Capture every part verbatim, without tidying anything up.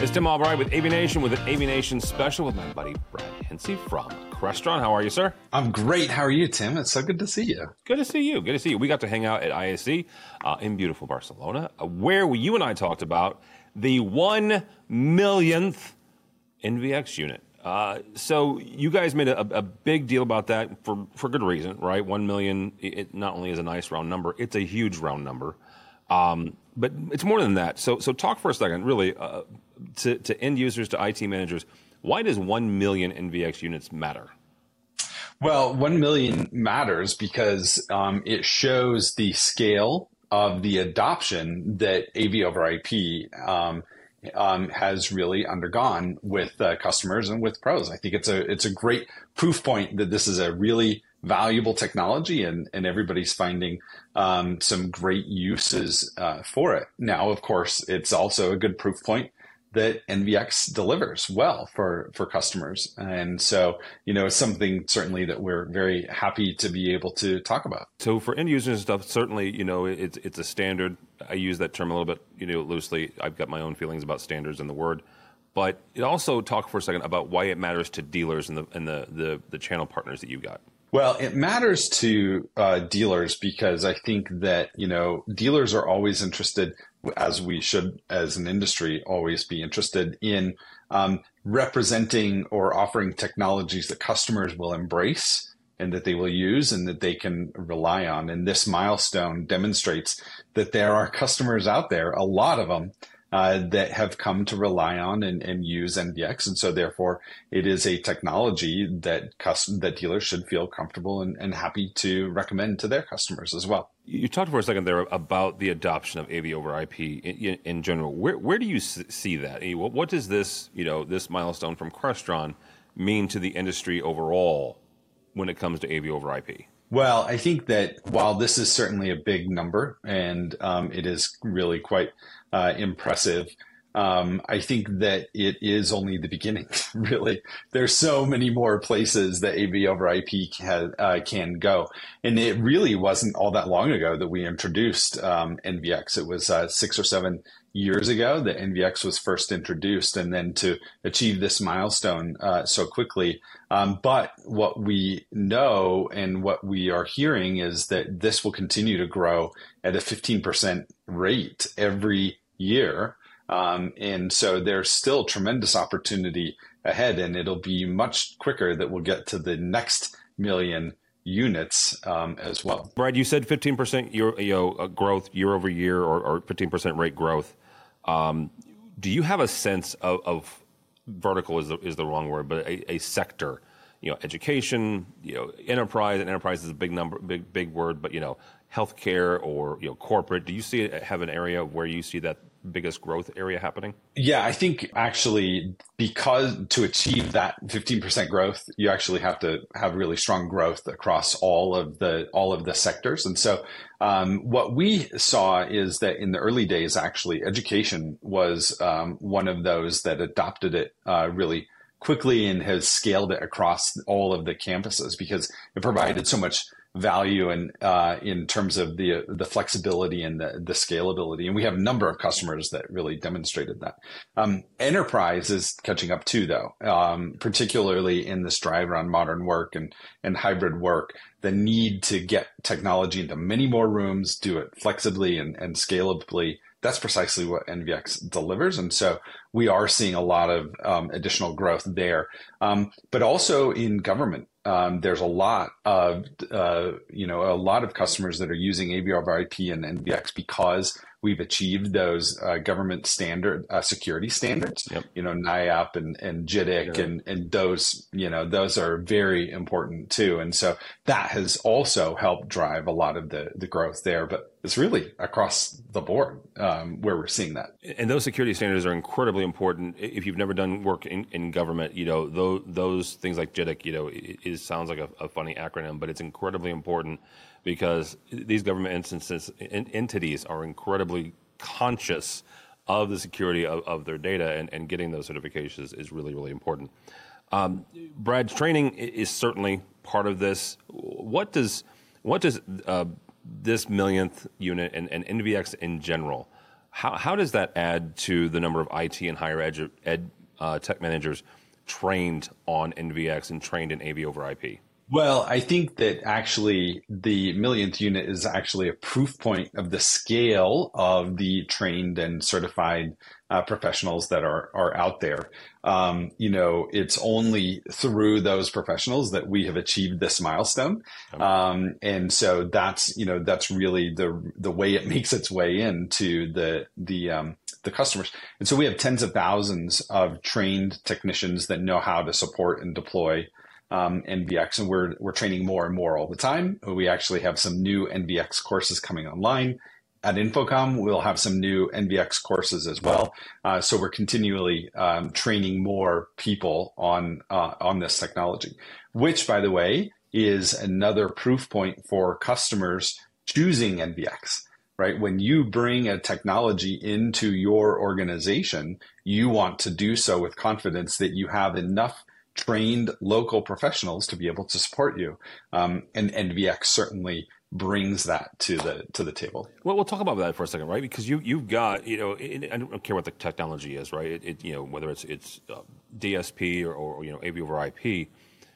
It's Tim Albright with Aviation with an Aviation special with my buddy Brad Hensey from Crestron. How are you, sir? I'm great. How are you, Tim? It's so good to see you. Good to see you. Good to see you. We got to hang out at I A C uh, in beautiful Barcelona, uh, where we, you and I talked about the one millionth N V X unit. Uh, so you guys made a, a big deal about that for, for good reason, right? One million, it not only is a nice round number, it's a huge round number. Um, but it's more than that. So so talk for a second, really, uh, to, to end users, to I T managers. Why does one million N V X units matter? Well, one million matters because um, it shows the scale of the adoption that A V over I P um, um, has really undergone with uh, customers and with pros. I think it's a it's a great proof point that this is a really valuable technology, and, and everybody's finding um, some great uses uh, for it. Now, of course, it's also a good proof point that N V X delivers well for, for customers. And so, you know, it's something certainly that we're very happy to be able to talk about. So for end users and stuff, certainly, you know, it's it's a standard. I use that term a little bit, you know, loosely. I've got my own feelings about standards and the word. But it also talk for a second about why it matters to dealers and the and the, the, the channel partners that you got. Well, it matters to uh, dealers because I think that, you know, dealers are always interested, as we should as an industry always be interested in um, representing or offering technologies that customers will embrace and that they will use and that they can rely on. And this milestone demonstrates that there are customers out there, a lot of them, Uh, that have come to rely on and, and use N V X. And so therefore, it is a technology that custom, that dealers should feel comfortable and, and happy to recommend to their customers as well. You talked for a second there about the adoption of A V over I P in, in general. Where where do you see that? What, what does this, you know, this milestone from Crestron mean to the industry overall when it comes to A V over I P? Well, I think that while this is certainly a big number and um, it is really quite uh, impressive, um, I think that it is only the beginning, really. There's so many more places that A V over I P can, uh, can go. And it really wasn't all that long ago that we introduced um, N V X. It was uh, six or seven years ago that N V X was first introduced, and then to achieve this milestone uh, so quickly. Um, but what we know and what we are hearing is that this will continue to grow at a fifteen percent rate every year. Um, and so there's still tremendous opportunity ahead, and it'll be much quicker that we'll get to the next million units um, as well. Brad, you said fifteen percent year, you know, growth year over year, or, or fifteen percent rate growth. Um, do you have a sense of, of vertical is the, is the wrong word, but a, a sector, you know, education, you know, enterprise, and enterprise is a big number, big, big word, but, you know, healthcare or, you know, corporate, do you see it have an area where you see that biggest growth area happening? Yeah, I think actually because to achieve that fifteen percent growth, you actually have to have really strong growth across all of the all of the sectors. And so um, what we saw is that in the early days, actually, education was um, one of those that adopted it uh, really quickly and has scaled it across all of the campuses because it provided so much value and uh, in terms of the the flexibility and the, the scalability. And we have a number of customers that really demonstrated that. Um, enterprise is catching up too, though, um, particularly in this drive around modern work and, and hybrid work. The need to get technology into many more rooms, do it flexibly and, and scalably. That's precisely what N V X delivers. And so we are seeing a lot of um, additional growth there, um, but also in government. Um, there's a lot of, uh, you know, a lot of customers that are using A V over I P and N V X because we've achieved those uh, government standard uh, security standards, yep. you know, N I A P and, and J I D C, yeah. and, and those, you know, those are very important too. And so that has also helped drive a lot of the, the growth there, but it's really across the board um, where we're seeing that. And those security standards are incredibly important. If you've never done work in, in government, you know, those, those things like J I D C, you know, it, it sounds like a, a funny acronym, but it's incredibly important because these government instances, in, entities are incredibly conscious of the security of, of their data, and, and getting those certifications is really, really important. Um, Brad, training is certainly part of this. What does what does uh, this millionth unit and, and N V X in general, How how does that add to the number of I T and higher ed, ed uh, tech managers trained on N V X and trained in A V over I P? Well, I think that actually the millionth unit is actually a proof point of the scale of the trained and certified uh, professionals that are are out there. Um, you know, it's only through those professionals that we have achieved this milestone, um, and so that's you know that's really the the way it makes its way into the the um, the customers. And so we have tens of thousands of trained technicians that know how to support and deploy Um, N V X, and we're we're training more and more all the time. We actually have some new N V X courses coming online. At InfoComm, we'll have some new N V X courses as well. Uh, so we're continually um, training more people on uh, on this technology, which, by the way, is another proof point for customers choosing N V X. Right? When you bring a technology into your organization, you want to do so with confidence that you have enough trained local professionals to be able to support you, um, and N V X certainly brings that to the to the table. Well, we'll talk about that for a second, right? Because you you've got you know it, I don't care what the technology is, right? It, it you know whether it's it's uh, D S P or, or you know A V over I P.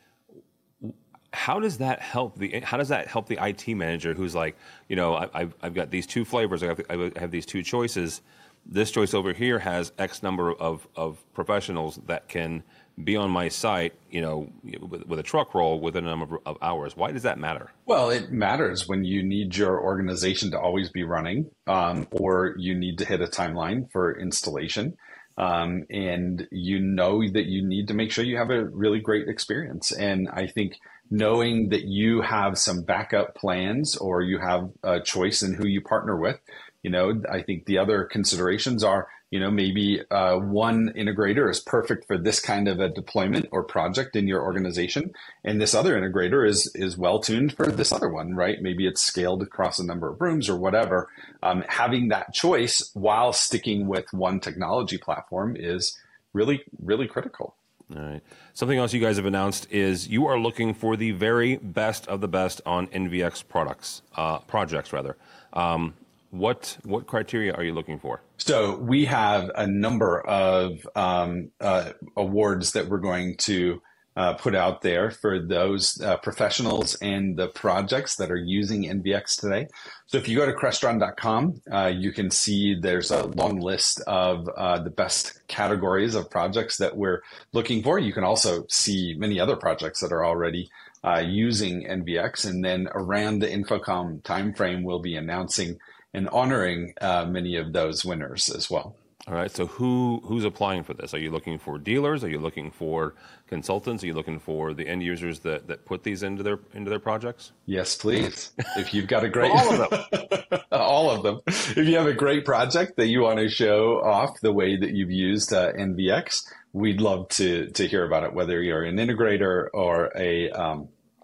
How does that help the How does that help the I T manager who's like, you know, I, I've I've got these two flavors, I have, I have these two choices. This choice over here has X number of of professionals that can be on my site, you know, with, with a truck roll within a number of hours. Why does that matter? Well, it matters when you need your organization to always be running, um, or you need to hit a timeline for installation. Um, and you know that you need to make sure you have a really great experience. And I think knowing that you have some backup plans or you have a choice in who you partner with, you know, I think the other considerations are, you know, maybe uh, one integrator is perfect for this kind of a deployment or project in your organization, and this other integrator is is well tuned for this other one, right? Maybe it's scaled across a number of rooms or whatever. Um, having that choice while sticking with one technology platform is really, really critical. All right. Something else you guys have announced is you are looking for the very best of the best on N V X products, uh, projects rather. Um, What what criteria are you looking for? So we have a number of um, uh, awards that we're going to uh, put out there for those uh, professionals and the projects that are using N V X today. So if you go to Crestron dot com, uh, you can see there's a long list of uh, the best categories of projects that we're looking for. You can also see many other projects that are already uh, using N V X. And then around the InfoComm timeframe, we'll be announcing and honoring uh, many of those winners as well. All right. So who who's applying for this? Are you looking for dealers? Are you looking for consultants? Are you looking for the end users that, that put these into their into their projects? Yes, please. If you've got a great all of them, all of them. If you have a great project that you want to show off the way that you've used uh, N V X, we'd love to to hear about it. Whether you're an integrator or a um,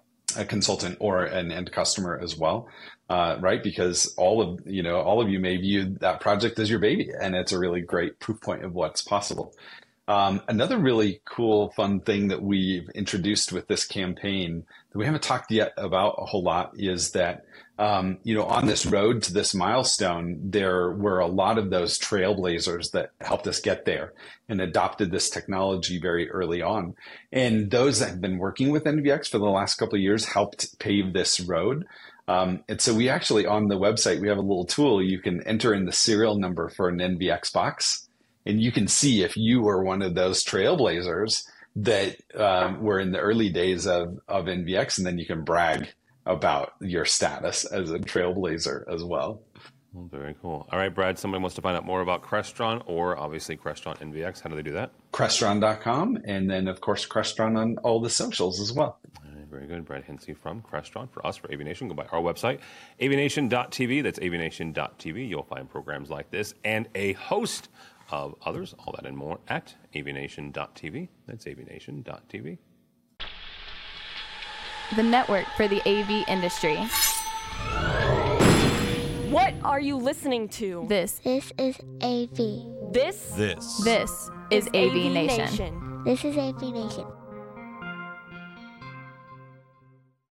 a consultant or an end customer as well. Uh, right? Because all of, you know, all of you may view that project as your baby, and it's a really great proof point of what's possible. Um, another really cool, fun thing that we've introduced with this campaign that we haven't talked yet about a whole lot is that, um, you know, on this road to this milestone, there were a lot of those trailblazers that helped us get there and adopted this technology very early on. And those that have been working with N V X for the last couple of years helped pave this road. Um, and so we actually, on the website, we have a little tool. You can enter in the serial number for an N V X box, and you can see if you were one of those trailblazers that um, were in the early days of, of N V X, and then you can brag about your status as a trailblazer as well. Well, very cool. All right, Brad, somebody wants to find out more about Crestron or obviously Crestron N V X. How do they do that? Crestron dot com, and then, of course, Crestron on all the socials as well. Very good. Brad Hensey from Crestron. For us, for Aviation, go by our website, aviation dot t v. That's aviation dot t v. You'll find programs like this and a host of others. All that and more at aviation dot t v. That's aviation dot t v. The network for the A V industry. What are you listening to? This. This is A V. This? This. This is A V Nation. Nation. This is A V Nation.